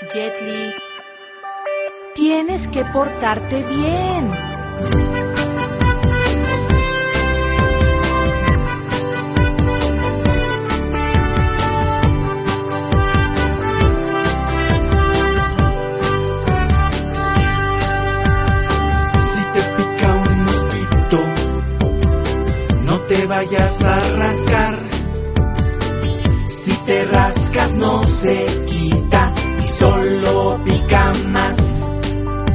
Jet Li, tienes que portarte bien. Si te pica un mosquito, no te vayas a rascar. Si te rascas no se quita y solo pica más.